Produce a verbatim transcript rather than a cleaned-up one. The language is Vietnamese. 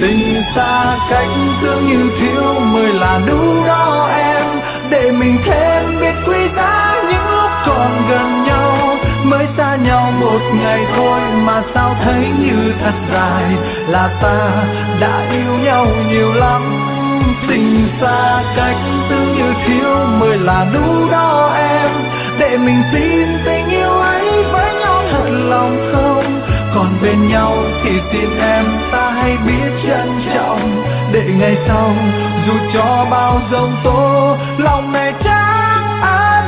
Tình xa cách dường như thiếu mới là đủ đó em, để mình thêm biết quý giá những lúc còn gần nhau. Mới xa nhau một ngày thôi mà sao thấy như thật dài, là ta đã yêu nhau nhiều lắm. Tình xa cách dường như thiếu mới là đủ đó em, để mình xin tình yêu ấy với nhau thật lòng không. Còn bên nhau thì xin em ta hãy biết trân trọng, để ngày sau dù cho bao giông tố lòng này chẳng ai